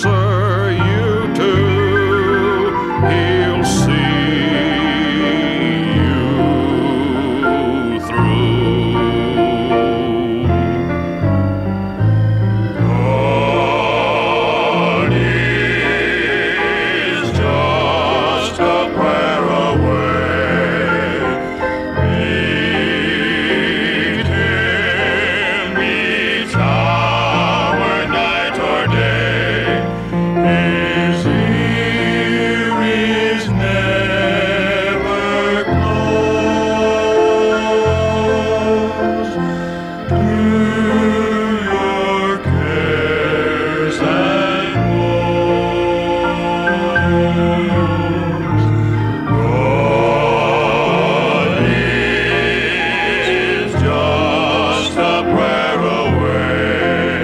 answer you too. He'll see you through. God is just a prayer away. Meet Him each hour, night or day. His ear is never closed to your cares and woes. God is just a prayer away.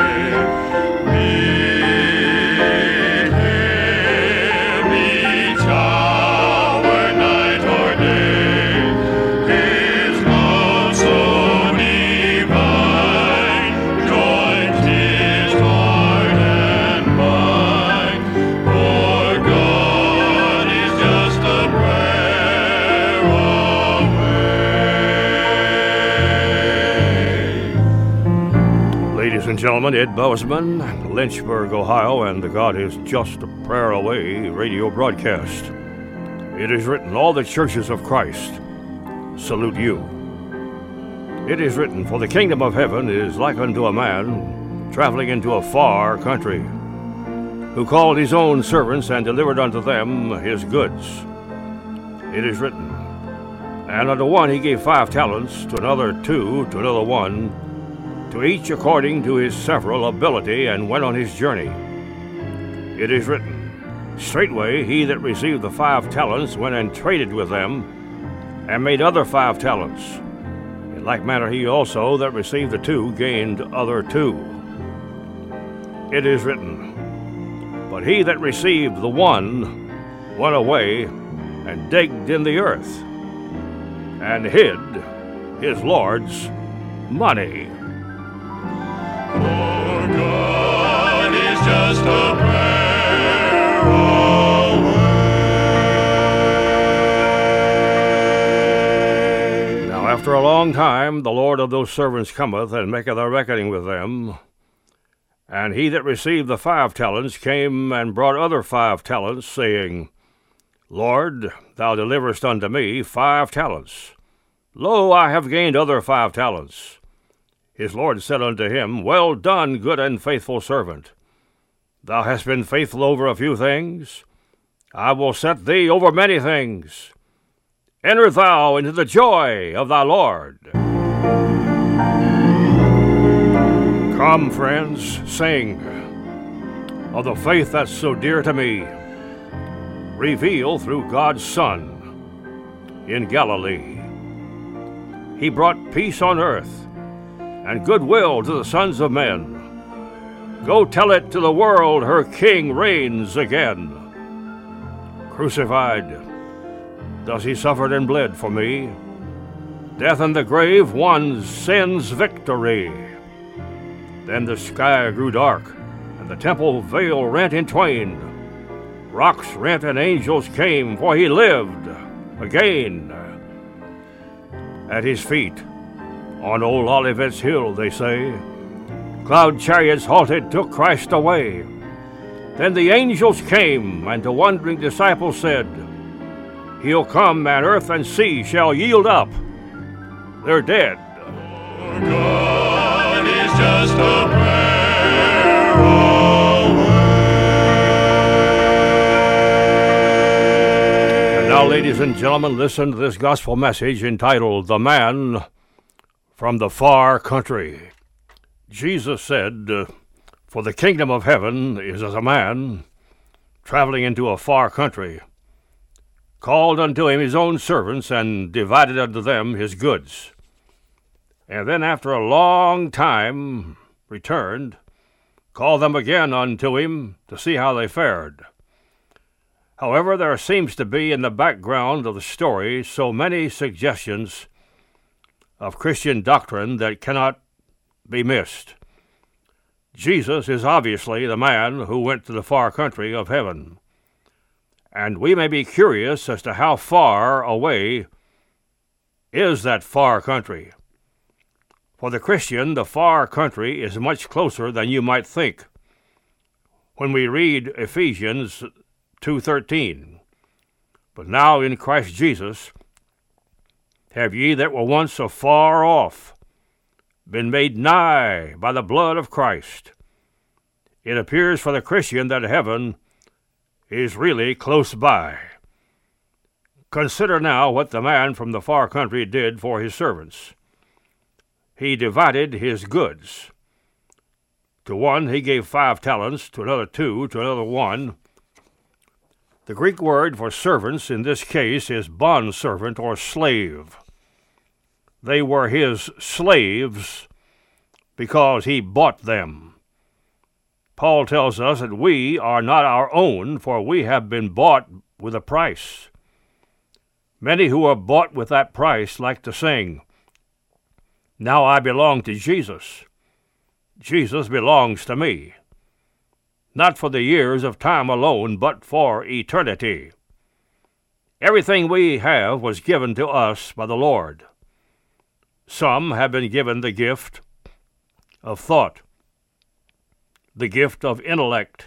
Meet Him each hour, night or day. His love so divine joins His heart and mind. For God is just a prayer away. Ladies and gentlemen, Ed Bozeman, Lynchburg, Ohio, and the God is Just a Prayer Away radio broadcast. It is written, all the churches of Christ salute you. It is written, for the kingdom of heaven is like unto a man traveling into a far country, who called his own servants and delivered unto them his goods. It is written, and unto one he gave 5 talents, to another 2, to another 1, to each according to his several ability, and went on his journey. It is written, straightway he that received the 5 talents went and traded with them, and made other 5 talents. In like manner he also that received the 2 gained other 2. It is written, but he that received the 1 went away and digged in the earth, and hid his Lord's money. For God is just a prayer away. Now after a long time the Lord of those servants cometh, and maketh a reckoning with them. And he that received the 5 talents came and brought other 5 talents, saying, Lord, thou deliverest unto me 5 talents. Lo, I have gained other 5 talents. His Lord said unto him, Well done, good and faithful servant. Thou hast been faithful over a few things. I will set thee over many things. Enter thou into the joy of thy Lord. Come, friends, sing of the faith that's so dear to me, revealed through God's Son in Galilee. He brought peace on earth and goodwill to the sons of men. Go tell it to the world, her King reigns again. Crucified, thus he suffered and bled for me. Death and the grave won sin's victory. Then the sky grew dark, and the temple veil rent in twain. Rocks rent and angels came, for he lived again. At his feet, on old Olivet's hill, they say, cloud chariots halted, took Christ away. Then the angels came, and to wondering disciples said, He'll come, and earth and sea shall yield up. They're dead. For God is just a prayer away. And now, ladies and gentlemen, listen to this gospel message entitled, The Man from the Far Country. Jesus said, For the kingdom of heaven is as a man traveling into a far country, called unto him his own servants, and divided unto them his goods. And then after a long time returned, called them again unto him to see how they fared. However, there seems to be in the background of the story so many suggestions of Christian doctrine that cannot be missed. Jesus is obviously the man who went to the far country of heaven. And we may be curious as to how far away is that far country. For the Christian, the far country is much closer than you might think. When we read Ephesians 2:13, "But now in Christ Jesus have ye that were once afar off been made nigh by the blood of Christ," it appears for the Christian that heaven is really close by. Consider now what the man from the far country did for his servants. He divided his goods. To one he gave 5 talents, to another 2, to another 1. The Greek word for servants in this case is bondservant or slave. They were his slaves because he bought them. Paul tells us that we are not our own, for we have been bought with a price. Many who are bought with that price like to sing, "Now I belong to Jesus. Jesus belongs to me." Not for the years of time alone, but for eternity. Everything we have was given to us by the Lord. Some have been given the gift of thought, the gift of intellect,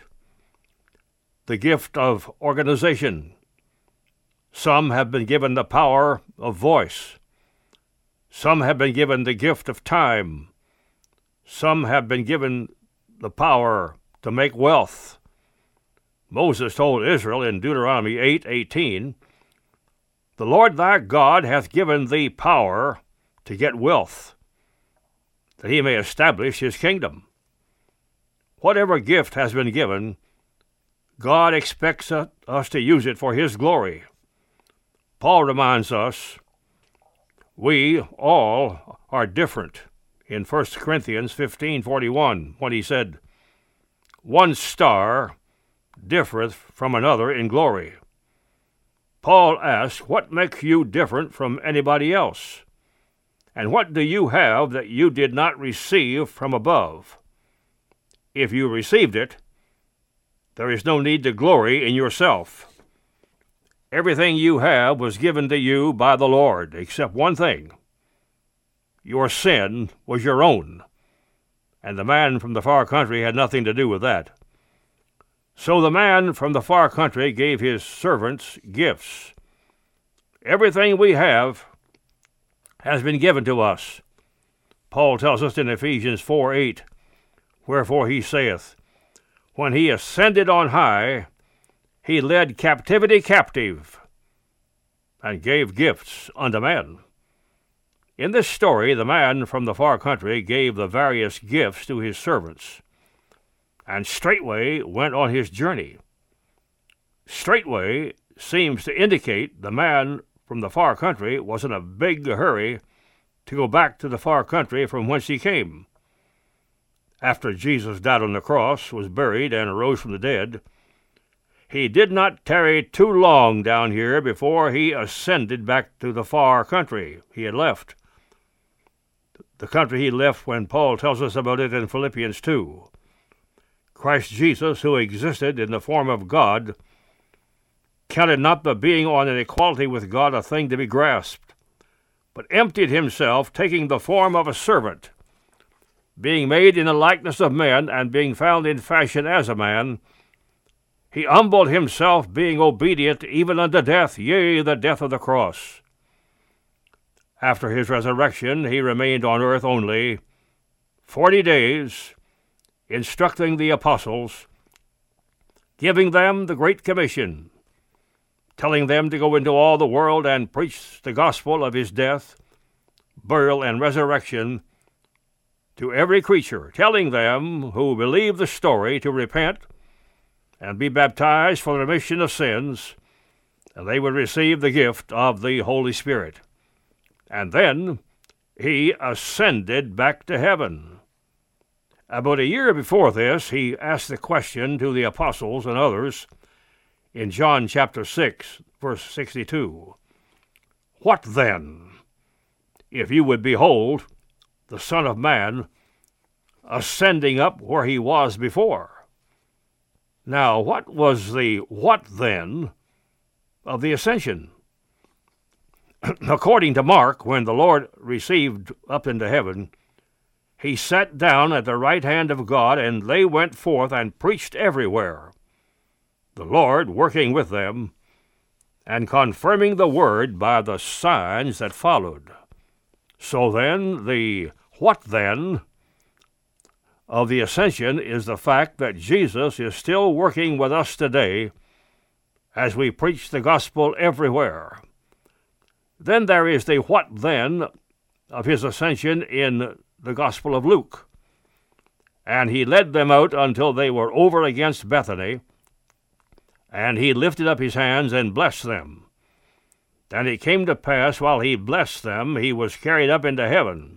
the gift of organization. Some have been given the power of voice. Some have been given the gift of time. Some have been given the power to make wealth. Moses told Israel in Deuteronomy 8:18, "The Lord thy God hath given thee power to get wealth, that he may establish his kingdom." Whatever gift has been given, God expects us to use it for his glory. Paul reminds us we all are different in 1 Corinthians 15:41, when he said, "One star differeth from another in glory." Paul asks, what makes you different from anybody else? And what do you have that you did not receive from above? If you received it, there is no need to glory in yourself. Everything you have was given to you by the Lord, except one thing. Your sin was your own, and the man from the far country had nothing to do with that. So the man from the far country gave his servants gifts. Everything we have has been given to us. Paul tells us in Ephesians 4:8, "Wherefore he saith, When he ascended on high, he led captivity captive, and gave gifts unto men." In this story, the man from the far country gave the various gifts to his servants, and straightway went on his journey. Straightway seems to indicate the man from the far country was in a big hurry to go back to the far country from whence he came. After Jesus died on the cross, was buried, and arose from the dead, he did not tarry too long down here before he ascended back to the far country he had left. The country he left when Paul tells us about it in Philippians 2. Christ Jesus, who existed in the form of God, counted not the being on an equality with God a thing to be grasped, but emptied himself, taking the form of a servant, being made in the likeness of men, and being found in fashion as a man, he humbled himself, being obedient even unto death, yea, the death of the cross. After his resurrection, he remained on earth only 40 days, instructing the apostles, giving them the Great Commission, telling them to go into all the world and preach the gospel of his death, burial, and resurrection to every creature, telling them who believe the story to repent and be baptized for the remission of sins, and they would receive the gift of the Holy Spirit. And then he ascended back to heaven. About a year before this, he asked the question to the apostles and others in John chapter 6, verse 62. "What then, if you would behold the Son of Man ascending up where he was before. Now, what was the what then of the ascension? According to Mark, when the Lord received up into heaven, he sat down at the right hand of God, and they went forth and preached everywhere, the Lord working with them and confirming the word by the signs that followed. So then, the what then of the ascension is the fact that Jesus is still working with us today as we preach the gospel everywhere. Then there is the what then of his ascension in the Gospel of Luke. And he led them out until they were over against Bethany, and he lifted up his hands and blessed them. And it came to pass, while he blessed them, he was carried up into heaven.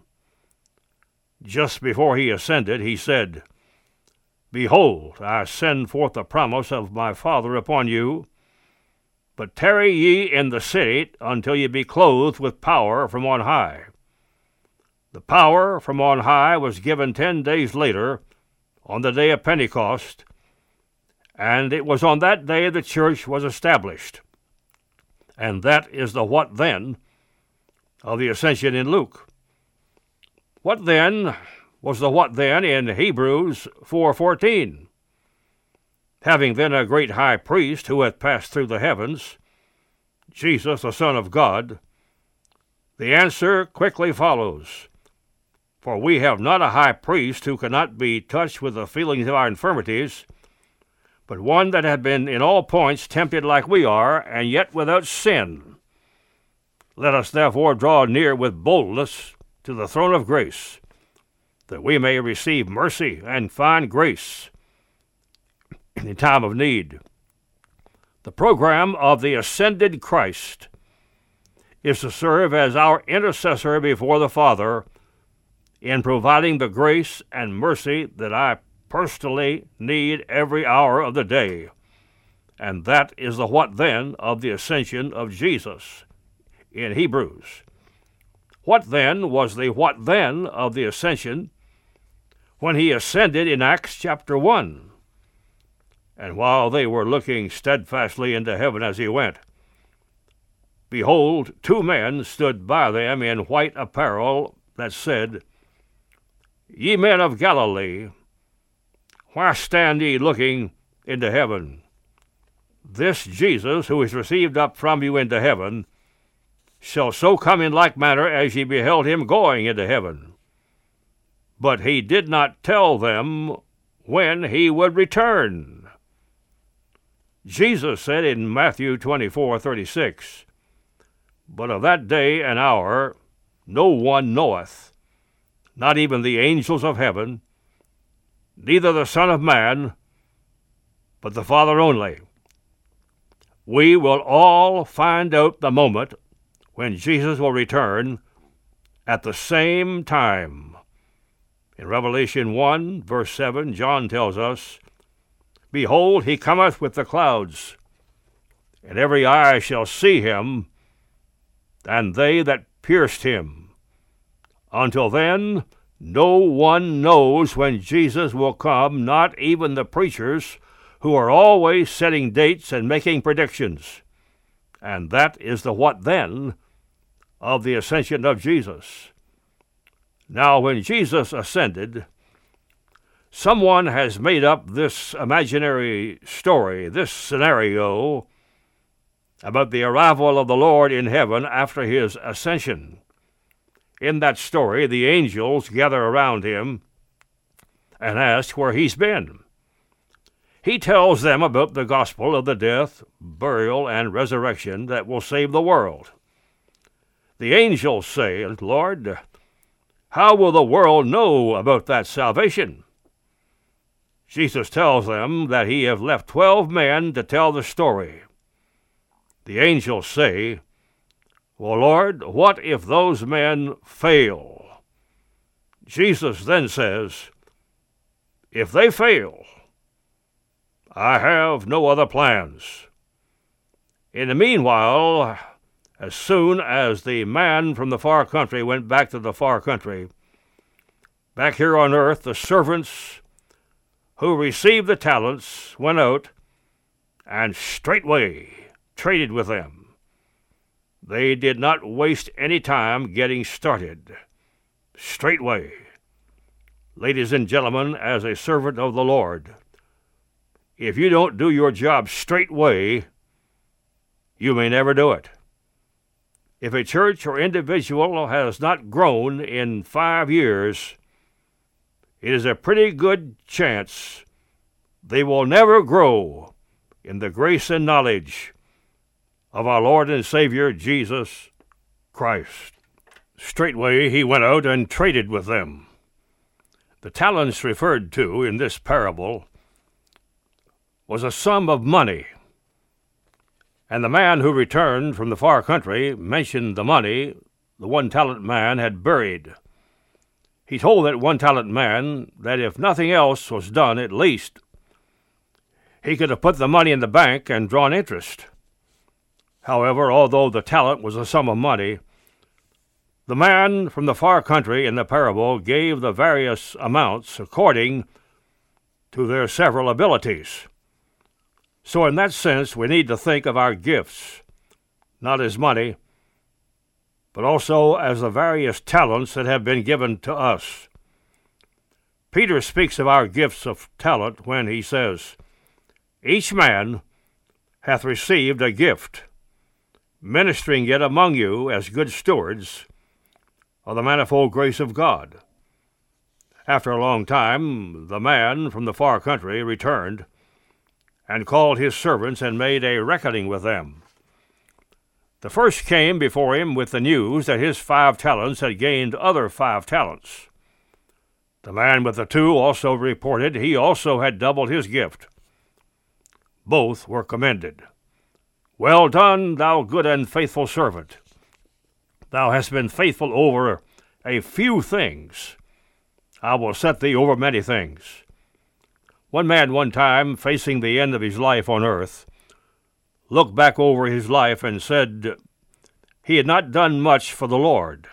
Just before he ascended, he said, Behold, I send forth the promise of my Father upon you, but tarry ye in the city until ye be clothed with power from on high. The power from on high was given 10 days later, on the day of Pentecost, and it was on that day the church was established. And that is the what then of the ascension in Luke. What then was the what then in Hebrews 4:14? Having then a great high priest who hath passed through the heavens, Jesus the Son of God, the answer quickly follows. For we have not a high priest who cannot be touched with the feelings of our infirmities, but one that hath been in all points tempted like we are, and yet without sin. Let us therefore draw near with boldness to the throne of grace, that we may receive mercy and find grace in time of need. The program of the ascended Christ is to serve as our intercessor before the Father in providing the grace and mercy that I personally need every hour of the day. And that is the what then of the ascension of Jesus in Hebrews. What then was the what then of the ascension when he ascended in Acts chapter 1? And while they were looking steadfastly into heaven as he went, behold, 2 men stood by them in white apparel that said, Ye men of Galilee, why stand ye looking into heaven? This Jesus, who is received up from you into heaven, shall so come in like manner as ye beheld him going into heaven. But he did not tell them when he would return. Jesus said in Matthew 24:36, But of that day and hour no one knoweth, not even the angels of heaven, neither the Son of Man, but the Father only. We will all find out the moment when Jesus will return at the same time. In Revelation 1, verse 7, John tells us, Behold, he cometh with the clouds, and every eye shall see him, and they that pierced him. Until then, no one knows when Jesus will come, not even the preachers who are always setting dates and making predictions. And that is the what then of the ascension of Jesus. Now, when Jesus ascended, someone has made up this imaginary story, this scenario, about the arrival of the Lord in heaven after his ascension. In that story, the angels gather around him and ask where he's been. He tells them about the gospel of the death, burial, and resurrection that will save the world. The angels say, Lord, how will the world know about that salvation? Jesus tells them that he have left 12 men to tell the story. The angels say, Well, Lord, what if those men fail? Jesus then says, If they fail, I have no other plans. In the meanwhile, as soon as the man from the far country went back to the far country, Back here on earth, the servants who received the talents went out and straightway traded with them. They did not waste any time getting started. Straightway. Ladies and gentlemen, as a servant of the Lord, if you don't do your job straightway, you may never do it. If a church or individual has not grown in 5 years, it is a pretty good chance they will never grow in the grace and knowledge of our Lord and Savior Jesus Christ. Straightway he went out and traded with them. The talents referred to in this parable was a sum of money, and the man who returned from the far country mentioned the money the 1-talent man had buried. He told that 1-talent man that if nothing else was done, at least he could have put the money in the bank and drawn interest. However, although the talent was a sum of money, the man from the far country in the parable gave the various amounts according to their several abilities. So in that sense, we need to think of our gifts, not as money, but also as the various talents that have been given to us. Peter speaks of our gifts of talent when he says, "Each man hath received a gift, ministering it among you as good stewards of the manifold grace of God." After a long time, the man from the far country returned and called his servants and made a reckoning with them. The first came before him with the news that his 5 talents had gained other 5 talents. The man with the 2 also reported he also had doubled his gift. Both were commended. "Well done, thou good and faithful servant. Thou hast been faithful over a few things. I will set thee over many things." One man one time, facing the end of his life on earth, looked back over his life and said he had not done much for the Lord.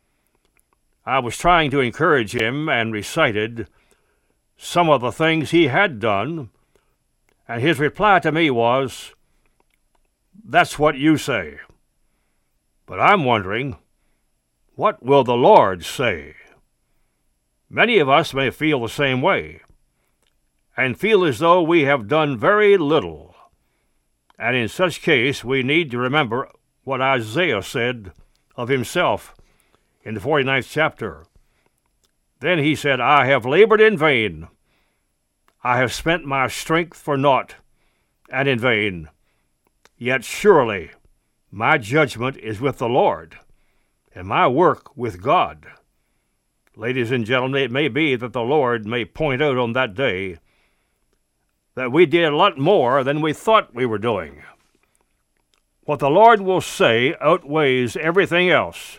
I was trying to encourage him and recited some of the things he had done, and his reply to me was, "That's what you say. But I'm wondering, what will the Lord say?" Many of us may feel the same way, and feel as though we have done very little. And in such case, we need to remember what Isaiah said of himself in the 49th chapter. Then he said, "I have labored in vain. I have spent my strength for naught and in vain. Yet surely my judgment is with the Lord, and my work with God." Ladies and gentlemen, it may be that the Lord may point out on that day that we did a lot more than we thought we were doing. What the Lord will say outweighs everything else.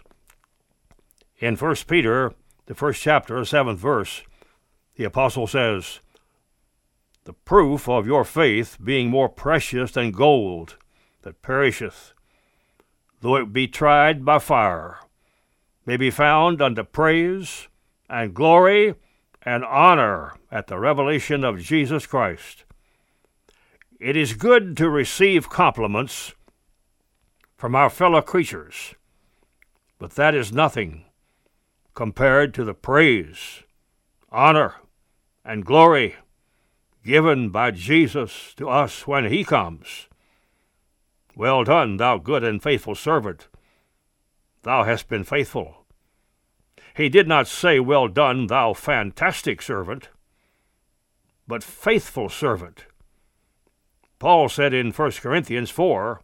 In 1 Peter, the 1st chapter, 7th verse, the apostle says, "The proof of your faith being more precious than gold that perisheth, though it be tried by fire, may be found unto praise and glory and honor at the revelation of Jesus Christ." It is good to receive compliments from our fellow creatures, but that is nothing compared to the praise, honor, and glory given by Jesus to us when he comes. "Well done, thou good and faithful servant. Thou hast been faithful." He did not say, "Well done, thou fantastic servant," but "faithful servant." Paul said in 1 Corinthians 4,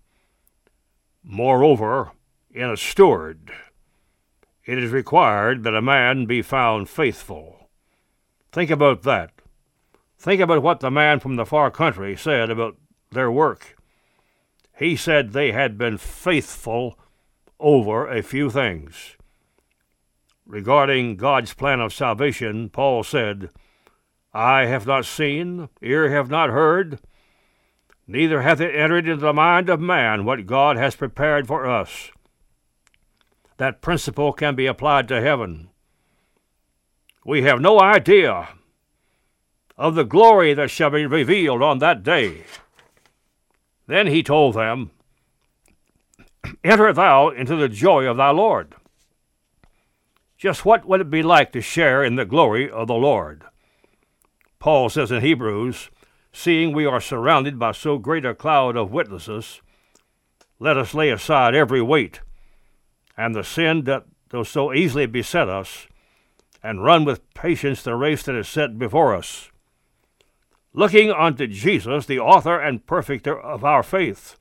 "Moreover, in a steward, it is required that a man be found faithful." Think about that. Think about what the man from the far country said about their work. He said they had been faithful over a few things. Regarding God's plan of salvation, Paul said, "Eye have not seen, ear have not heard, neither hath it entered into the mind of man what God has prepared for us." That principle can be applied to heaven. We have no idea of the glory that shall be revealed on that day. Then he told them, enter thou into the joy of thy Lord. Just what would it be like to share in the glory of the Lord? Paul says in Hebrews, seeing we are surrounded by so great a cloud of witnesses, let us lay aside every weight and the sin that does so easily beset us, and run with patience the race that is set before us, looking unto Jesus, the author and perfecter of our faith,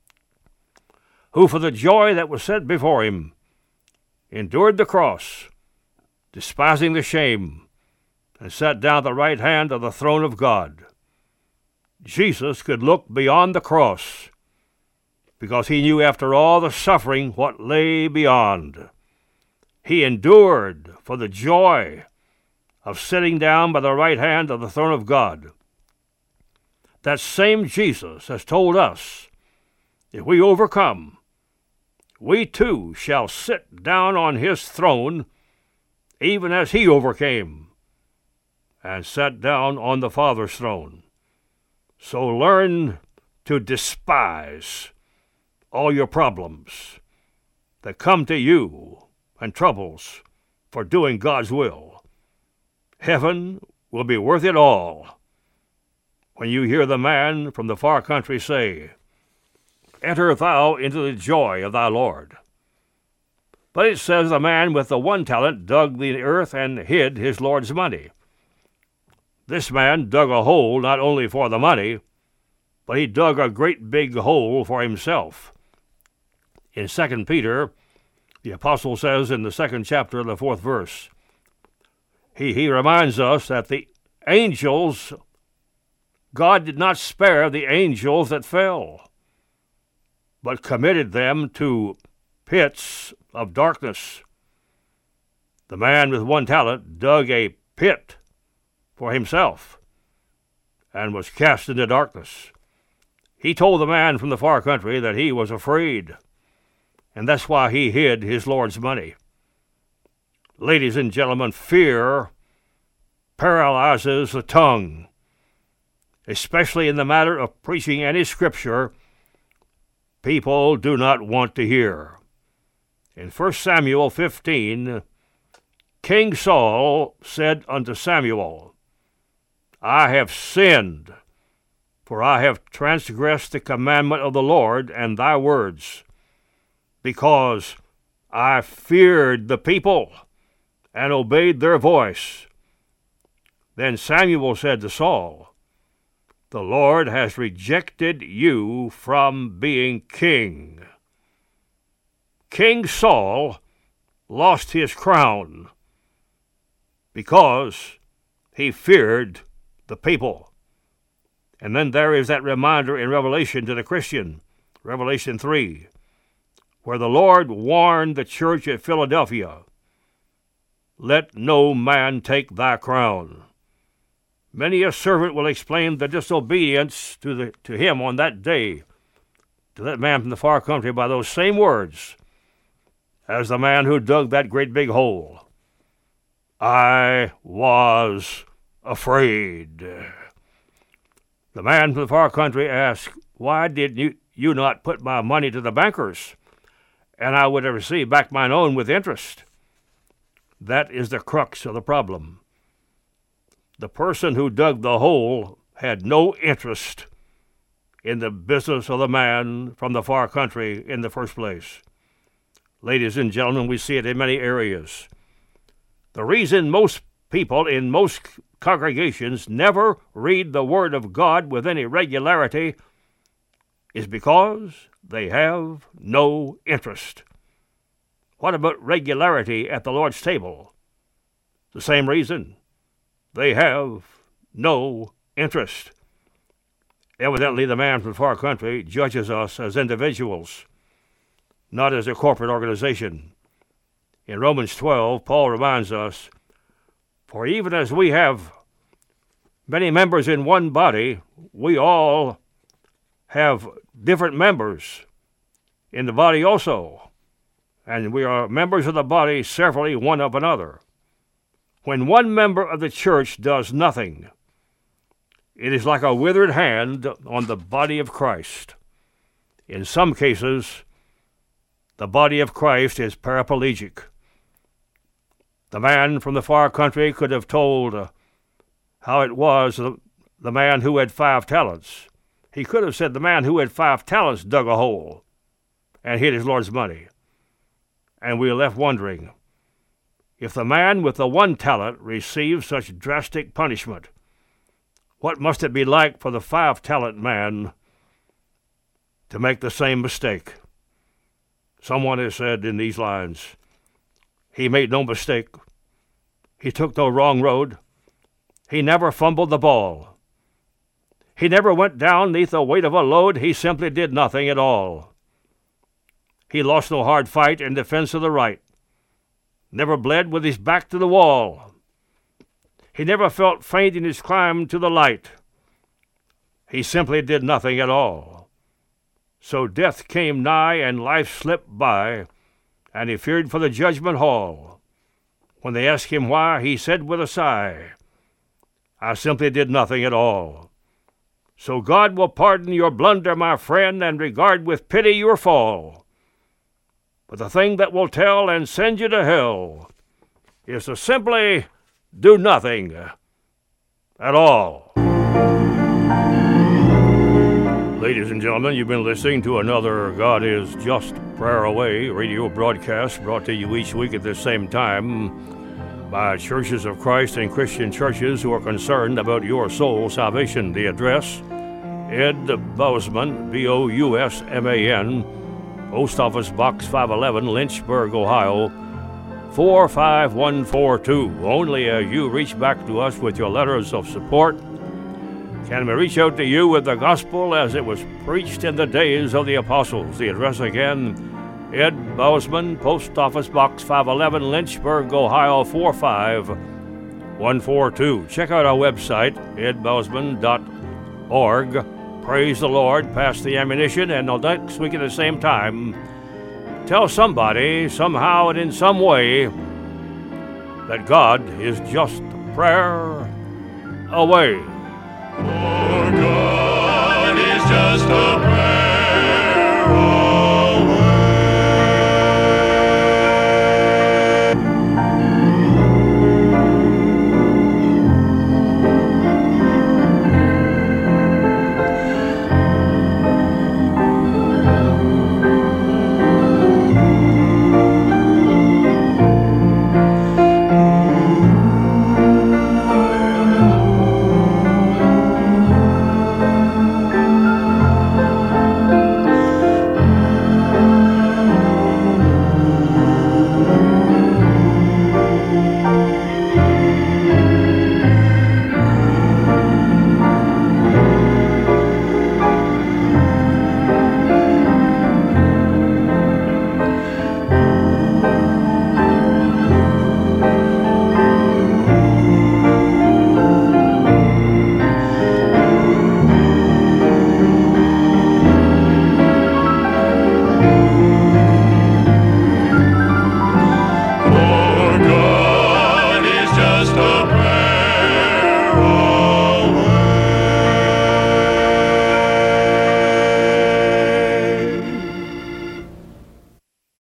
who for the joy that was set before him endured the cross, despising the shame, and sat down at the right hand of the throne of God. Jesus could look beyond the cross because he knew after all the suffering what lay beyond. He endured for the joy of sitting down by the right hand of the throne of God. That same Jesus has told us, if we overcome, we too shall sit down on his throne, even as he overcame and sat down on the Father's throne. So learn to despise all your problems that come to you and troubles for doing God's will. Heaven will be worth it all when you hear the man from the far country say, enter thou into the joy of thy Lord. But it says the man with the 1 talent dug the earth and hid his Lord's money. This man dug a hole not only for the money, but he dug a great big hole for himself. In 2 Peter, the apostle says in the 2nd chapter of the 4th verse, he reminds us that the angels, God did not spare the angels that fell, but committed them to pits of darkness. The man with 1 talent dug a pit for himself and was cast into darkness. He told the man from the far country that he was afraid, and that's why he hid his Lord's money. Ladies and gentlemen, fear paralyzes the tongue, especially in the matter of preaching any scripture people do not want to hear. In 1 Samuel 15, King Saul said unto Samuel, I have sinned, for I have transgressed the commandment of the Lord and thy words, because I feared the people and obeyed their voice. Then Samuel said to Saul, the Lord has rejected you from being king. King Saul lost his crown because he feared the people. And then there is that reminder in Revelation to the Christian, Revelation 3, where the Lord warned the church at Philadelphia, let no man take thy crown. Many a servant will explain the disobedience to him on that day, to that man from the far country, by those same words as the man who dug that great big hole. I was afraid. The man from the far country asked, why did you not put my money to the bankers, and I would have received back mine own with interest? That is the crux of the problem. The person who dug the hole had no interest in the business of the man from the far country in the first place. Ladies and gentlemen, we see it in many areas. The reason most people in most congregations never read the Word of God with any regularity is because they have no interest. What about regularity at the Lord's table? The same reason. They have no interest. Evidently, the man from the far country judges us as individuals, not as a corporate organization. In Romans 12, Paul reminds us, for even as we have many members in one body, we all have different members in the body also, and we are members of the body severally one of another. When one member of the church does nothing, it is like a withered hand on the body of Christ. In some cases, the body of Christ is paraplegic. The man from the far country could have told how it was the man who had 5 talents. He could have said the man who had 5 talents dug a hole and hid his Lord's money. And we are left wondering, if the man with the 1 talent receives such drastic punishment, what must it be like for the 5-talent man to make the same mistake? Someone has said in these lines, he made no mistake. He took no wrong road. He never fumbled the ball. He never went down neath the weight of a load. He simply did nothing at all. He lost no hard fight in defense of the right. Never bled with his back to the wall. He never felt faint in his climb to the light. He simply did nothing at all. So death came nigh and life slipped by, and he feared for the judgment hall. When they asked him why, he said with a sigh, I simply did nothing at all. So God will pardon your blunder, my friend, and regard with pity your fall. But the thing that will tell and send you to hell is to simply do nothing at all. Ladies and gentlemen, you've been listening to another God is Just Prayer Away radio broadcast brought to you each week at the same time by Churches of Christ and Christian churches who are concerned about your soul salvation. The address, Ed Bousman, Bousman, Post Office Box 511, Lynchburg, Ohio, 45142. Only as you reach back to us with your letters of support can we reach out to you with the gospel as it was preached in the days of the apostles. The address again, Ed Bousman, Post Office Box 511, Lynchburg, Ohio, 45142. Check out our website, edbousman.org. Praise the Lord, pass the ammunition, and next week at the same time, tell somebody, somehow and in some way, that God is just a prayer away. For God is just a prayer away.